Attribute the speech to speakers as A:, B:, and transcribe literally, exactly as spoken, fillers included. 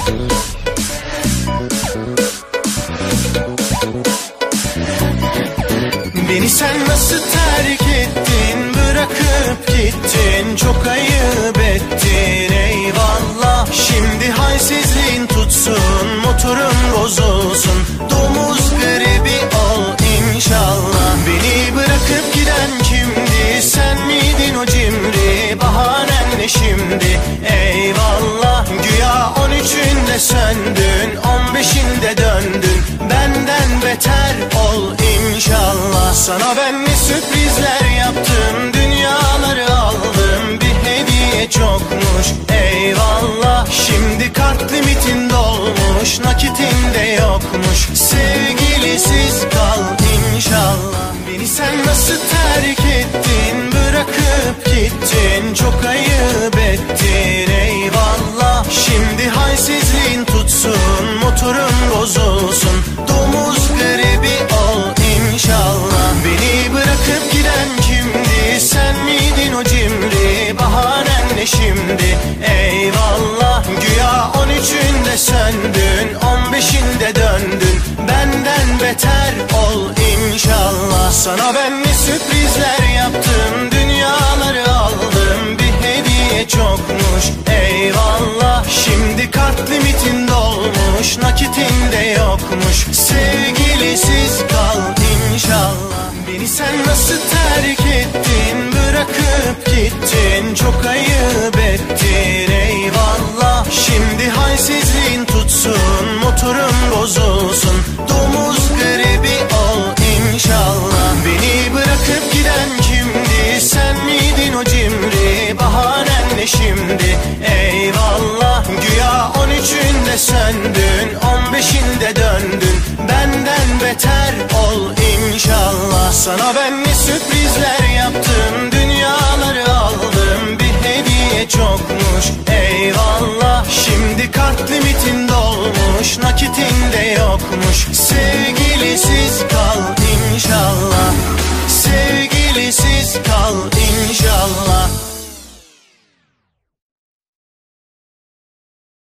A: Beni sen nasıl terk ettin, bırakıp gittin, çok ayıp ettin eyvallah. Şimdi halsizliğin tutsun, motorun bozulsun, domuz gribi ol inşallah. Beni bırakıp giden kimdi, sen miydin o cimri, bahanen ne şimdi eyvallah. Güya on üçünde söndün, on beşinde döndün, benden beter ol inşallah. Sana ben ne sürprizler yaptım, dünyaları aldım, bir hediye çokmuş eyvallah. Şimdi kart limitin dolmuş, nakitin de yokmuş, sevgilisiz kal inşallah. Beni sen nasıl terk ettin, bırakıp gittin, çok ayıp ettin eyvallah. Şimdi halsizliğin tutsun, motorun bozulsun, domuz gribi ol inşallah. Beni bırakıp giden kimdi, sen miydin o cimri, bahanen ne şimdi eyvallah. Güya on üçünde söndün, on beşinde döndün, benden beter ol inşallah. Sana ben ne sürprizler yaptım, dünyaları aldım, bir hediye çokmuş eyvallah. Şimdi kart limitin dolmuş, nakitin de yokmuş, sevgilisiz kal inşallah. Beni sen nasıl terk ettin, bırakıp gittin, çok ayıp ettin eyvallah. Şimdi halsizliğin tutsun, motorun bozulsun, domuz gribi ol inşallah. Beni bırakıp giden kimdi, sen miydin o cimri, bahanen ne şimdi eyvallah. Güya on üçünde söndün, on beşinde döndün, benden beter ol inşallah. Sana ben ne sürprizler yaptım, dünyaları aldım, bir hediye çokmuş eyvallah. Şimdi kart limitin dolmuş, nakitin de yokmuş, sevgilisiz kal inşallah, sevgilisiz kal inşallah.